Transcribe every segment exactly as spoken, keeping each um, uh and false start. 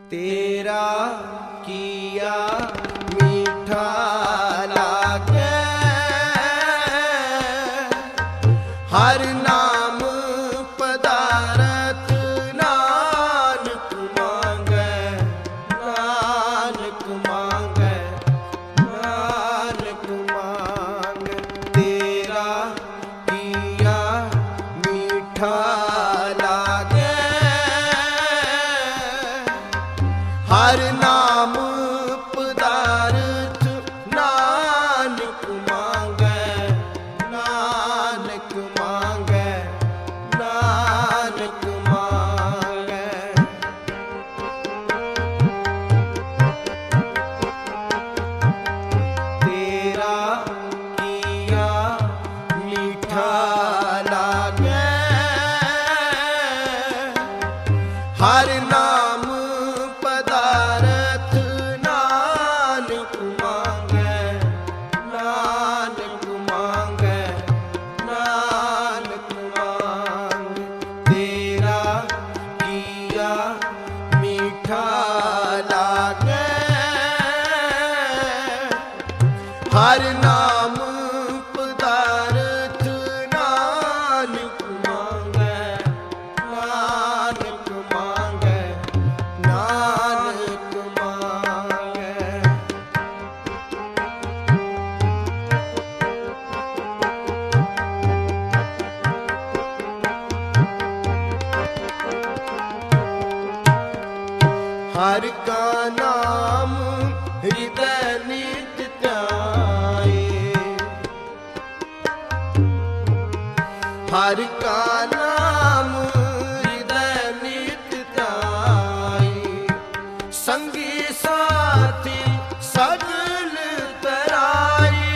तेरा किया मीठा लागे हर नाम पदारथ नानक मांगे नानक मांगे नानक मांगे तेरा किया मीठा लागे हर नाम पदारथ नानक मांगे नानक मांगे नानक मांगे तेरा किया मीठा लागे हर नाम पदारथ नानक मांगे नानक मांगे नानक मांगे तेरा किया मीठा लागे हर नाम पदारथ नानक मांगे नानक मांगे नानक मांगे हर का नाम हृदय नित्य ध्याये हर का नाम हृदय नित्य ध्याये संगी साथी सगल तराई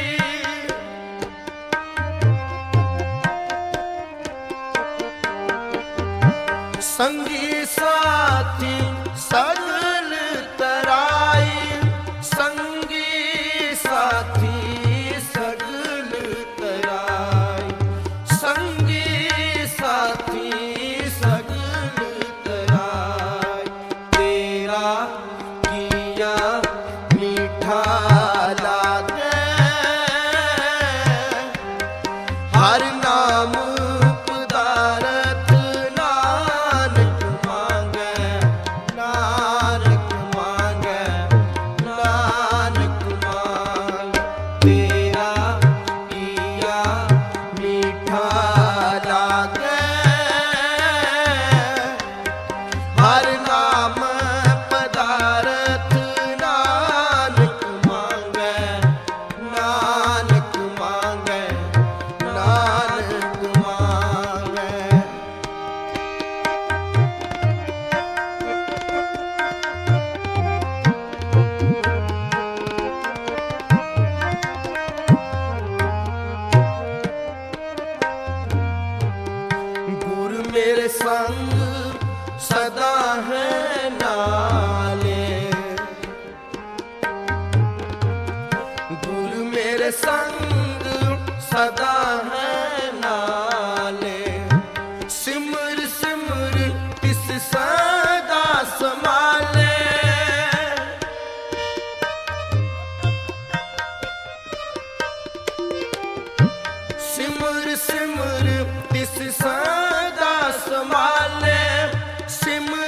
संगी साथी सगल तराई संगी साथी सगल तराई संगी साथी सगल तराई तेरा किया मीठा लागे हर नाम पदारथ नानक मांगे नानक मांगे नानक मांगे तेरा किया मीठा लागे हर नाम पदारथ नानक मांगे नानक मांगे नानक मांगे गुरु मेरे संग सदा है नाले गुरु मेरे संग सदा है नाले सिमर सिमर तिस सदा संभाले सिमर सिमर तिस सदा संभाले सिमर